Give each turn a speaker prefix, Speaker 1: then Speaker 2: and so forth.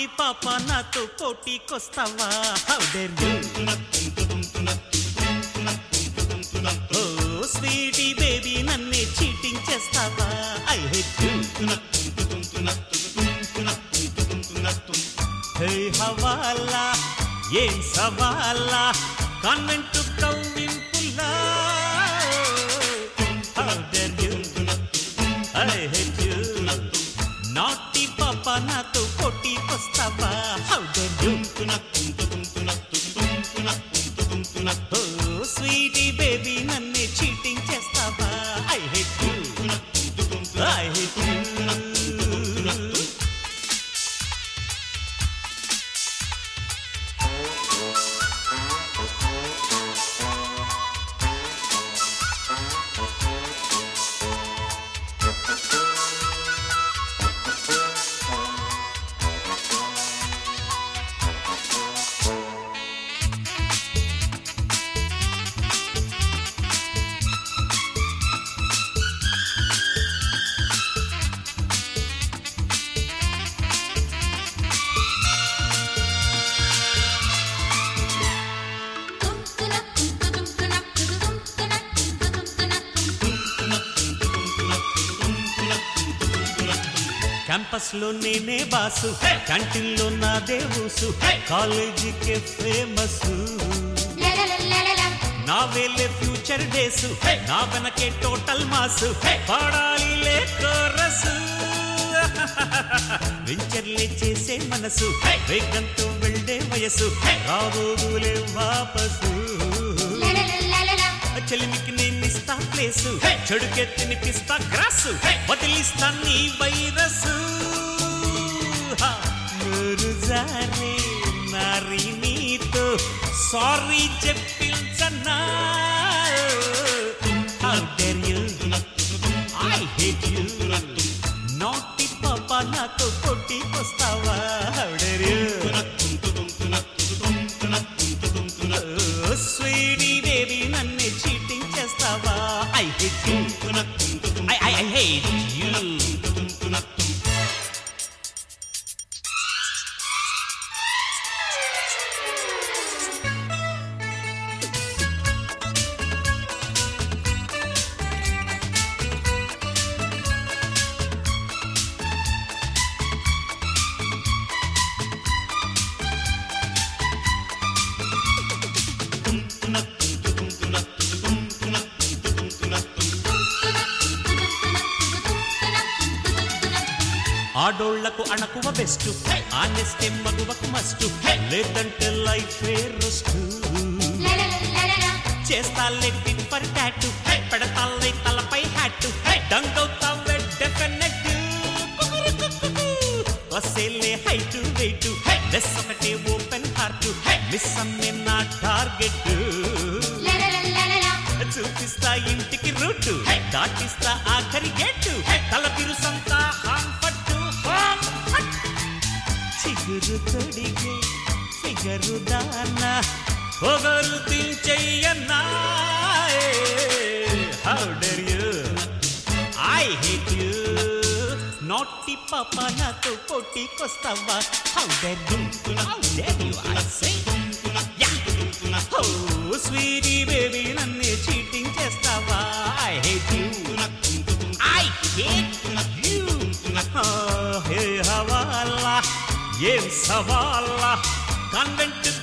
Speaker 1: నాటి పాప నాతో పోటీకొస్తావా? How dare you? Oh sweetie baby నన్నే చీటింగ్ చేస్తావా? I hate you. హే హవాలా ఏం సవాలా కాన్వెంట్ కవ్వింపులా? How dare you? I hate you. నాటి పాప నాతో పోటీకొస్తావా? How dare you? Oh sweetie baby నన్నే చీటింగ్ చేస్తావా? I hate you. I hate you. Campus లో నేనే బాసు, క్యాంటీన్ లో నాదే ఊసు, కాలేజీకే ఫేమస్, నా వేలే ఫ్యూచర్ డేసు, నా వెనకే టోటల్ మాసు, పాడాలిలే కోరస్, వెంచర్లే చేసే మనసు, వేగంతో వెళ్ళే వయసు, రాబోగులే వాపసు, చెలిమికి నేనిస్తా ప్లేసు, చెడుకే తినిపిస్తా గ్రాసు, వదిలిస్తా నీ వైరస్, మురుజానే నారి నీతో సారీ చెప్పించన్నా? How dare you? I hate you. నాటి పాప నాతో పోటీకొస్తావా? How dare you? Sweetie baby నన్ను చీటింగ్ చేస్తావా? I hate you. I hate you. ఆడోళ్లకు అణకువ బెస్ట్, ఆనెస్టే మగువకు మస్ట్, లేదంటే లైఫ్ రెస్ట్, చేస్తాలే టిప్పర్ టాటు, పెడతాలే తలపై హ్యాటు, డంగవుతావే డెఫినెట్, వసేలే హైట్ వెయిట్, లెస్ ఒకటే ఓపెన్ హార్ట్, మిస్ అమ్మే నా టార్గెట్, చూపిస్తా ఇంటికి రూటు, దాటిస్తా ఆఖరి గేటు, తల తిరుసంతా హాంపట్టు, చిగురు తొడిగే ఫిగరు దానా పొగరు తించెయ్యన్నా? How dare you? I hate you. నాటి పాప నాతో పోటీకొస్తావా? How dare you? How dare you I say? Oh sweetie baby నన్ను చీటింగ్ చేస్తావా? I hate you. I hate you. Hey హవాలా ఏం సవాలా కాన్వెంట్